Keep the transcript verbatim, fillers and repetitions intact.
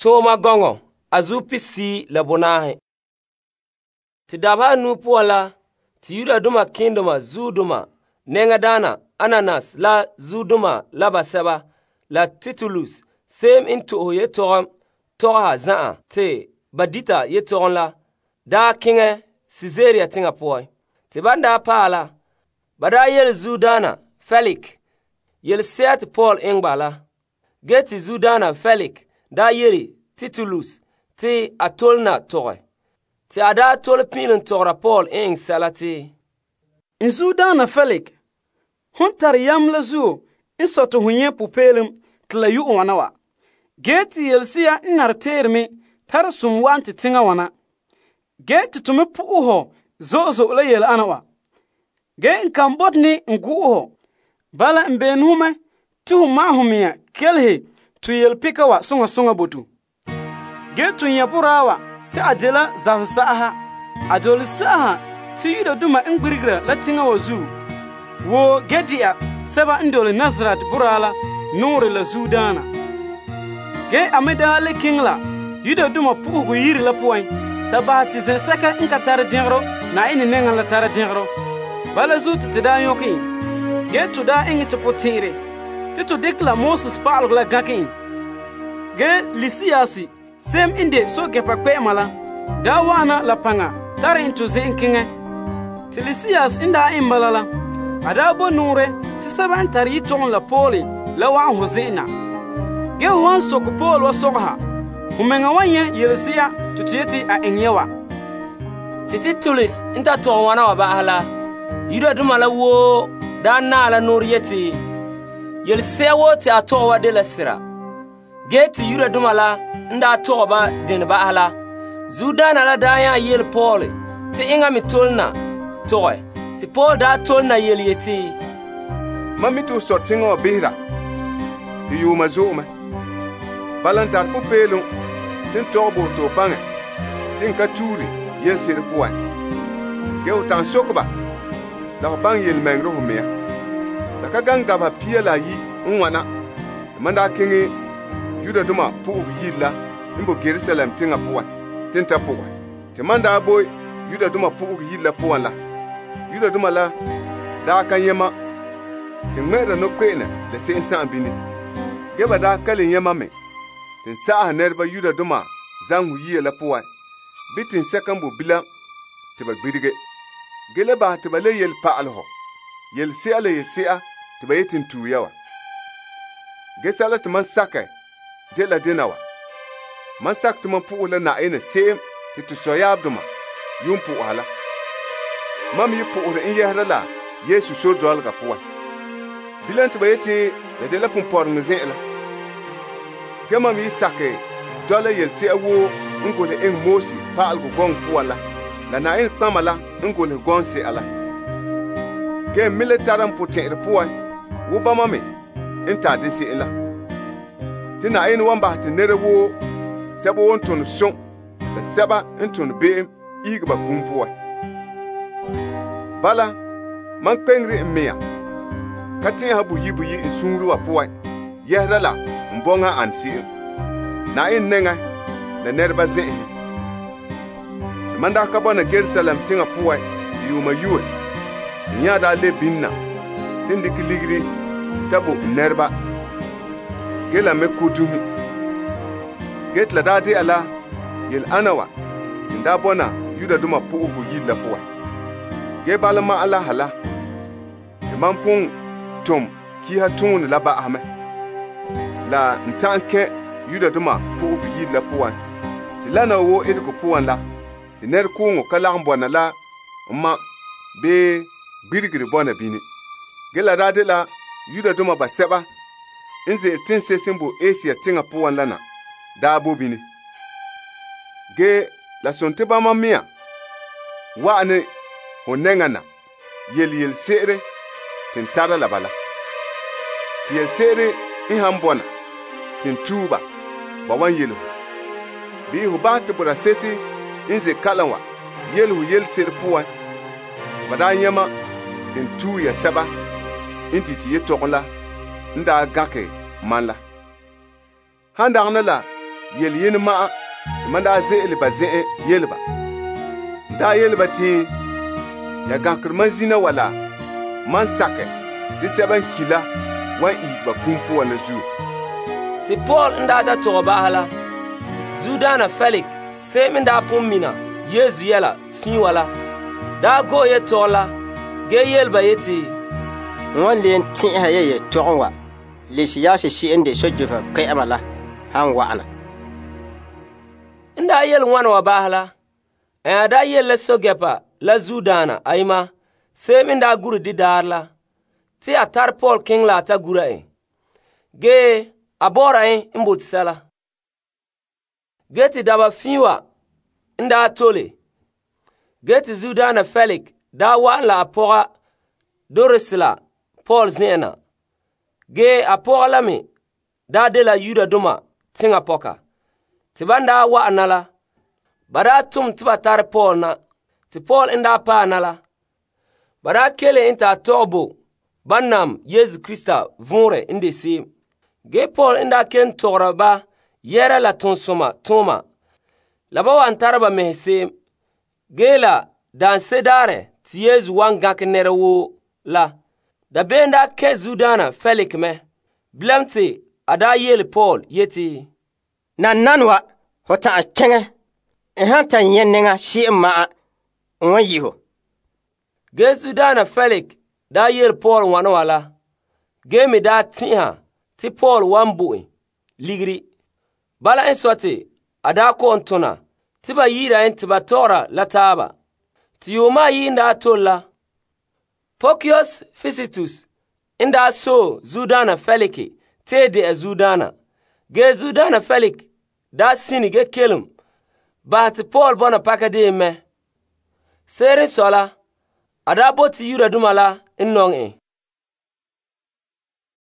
Toma gongo azupi si la bonahe. Ti dabha nu puala ti yuda duma kindoma zuduma nenga dana Ananas la zuduma la baseba la Titulus sem into ye toram toha zaa te badita ye toron la da kinge Caesarea tinga poy te banda pala bada yel zudana Felix yel set Paul engbala geti zudana Felix da yeri Titulus te atolna toy te ada tol pilin tora Paul eng salati in zudana Felix hon tar yam la zuo in soto hunye pupelum tla yu wana wa geti yelsia nar termi tar sum wanti tinga wana geti tumi pu uho zozo la yel anawa ge in kambotni ngu uho bala mbenume tu mahumia kelhe tu yel pikawa sunga sunga botu getu nyapurawa ti adela zavsaha adol saha ti yuda duma ingrigra la tinga wazu wo gedia seba indole Nazrat burala nuri la Zudana ge ameda le kingla yuda duma pugu yiri la poin tabati ze saka inka tar dingro na ini nenga la tar dingro bala zutu tida yoki ge tuda ingi to potire tito dekla Moses paal la gakin ge lisiasi sem inde so ge pakpe mala dawana la panga tar into ze inkinge tilisias inda imbalala adabo nure ti saban tari ton la poli la wa huzina ge wan so ko pol wa sokha humenga wanye yelsia tutiyeti a enyewa Titulus inta to wana wa bahala yuda duma la wo dana la nuriyeti yelsia wo ti ato wa de la sira geti yuda duma la nda to ba den bahala Zudana la daya yel poli ti inga mitolna toy ti Paul da tolna yel yeti mami tu sortingo bihra ti yuma zuma balantar pupelu tin tobo to pange tin ka turi yel sir puan ge utan sokba la bang yel mengro humia la ka ganga ba piela yi unwana manda kingi yuda duma pu yilla imbo Jerusalem tinga puan tin ta puan ti manda boy yuda duma pu yilla puan la yuda duma la da kan yema tin mera no kwena da sai san bini gaba da kalin yema me tin sa nerba yuda duma zangu yi la puwa bitin sekambo bila tiba gbidige gele ba tiba le yel pa alho yel se ala yel se a tiba yetin tu yawa gesala timan saka de la dinawa man sak timan pu la na ina sem titu soya abduma yumpu ala mam yi pu in yehra la yesu so dol ga puwa bilan tiba yeti da de la pum por ngzela gama mi sake dola yel se awo ngole en mosi pa algo gong puala la na en tamala ngole gong se ala ge militaram poter puwa wo ba mame enta de se ela tina en wamba te nerewo sebo wonton son da seba entun be igba kumpuwa bala man pengri meya katin habu yibu yi sunru wa puwa yehrala mbonga ansi na in nenga na nerba zehi manda ka bona Jerusalem tinga puwa yuma yuwe nya da le binna tindi kiligri tabo nerba gela me kudumu get la dadi ala yel anawa nda bona yuda duma puugu yilla puwa ge balama ala hala mampung tom ki ha tun la ba ahme la ntanke yuda duma puugu yilla puwa tilana wo ediko puwan la ner kungo kala mbona la ma be birgiri bona bini gela dadi la yuda duma ba seba inze tinse simbo Asia tinga puwan lana da bobini ge la sonte ba mamia wa ne honengana yel yel sere tintara la bala yel sere in hambona tintuba ba wan yelo bi hubatu bura sesi inze kalanwa yelu yel sere puwa badanyama tintu ya saba intiti yetokola nda gake manla handangna la yel yin ma man da ze'el ba ze'e yelba da yelba ti ya gankr man zina wala man sake di seban kila wan i ba kumpu wana zu ti Paul nda ta to bahala Zudana Felix se min da pum mina Yesu yela fin wala da go ye tola ge yelba yeti won len tin ha ye towa le siya se si ende sojo fa kai amala han wa ana inda yel wana wa bahala e da yel le sogepa la Zudana ayma se min da guru di darla ti atar Paul king la ta gura e ge abora e imbut sala geti daba fiwa inda tole geti Zudana Felix da wa la apora dorisla Paul zena ge apora lami da de la yuda duma tinga poka tibanda wa anala bara tum tibatar Paul na ti Paul inda pa anala bara kele inta tobo bannam Yesu Krista vunre inde si ge Paul inda ken toraba yera la tonsoma toma laba wan taraba mehse gela dan sedare ti Yesu wanga kenere wo la da benda ke Zudana Felix me blamte ada yel Paul yeti na nanwa hota a chenge e hanta yenenga si ma won yiho ge Zudana Felix da yel Paul wana wala ge mi da tiha ti Paul wambu ligri bala en sote ada ko ontona tiba yira en tiba tora lataba ti yoma yinda tolla Porcius Festus inda so Zudana Felix te de Zudana ge Zudana Felix da sini ge kelum ba ti Paul bona pakade me sere sola ada boti yura dumala innong e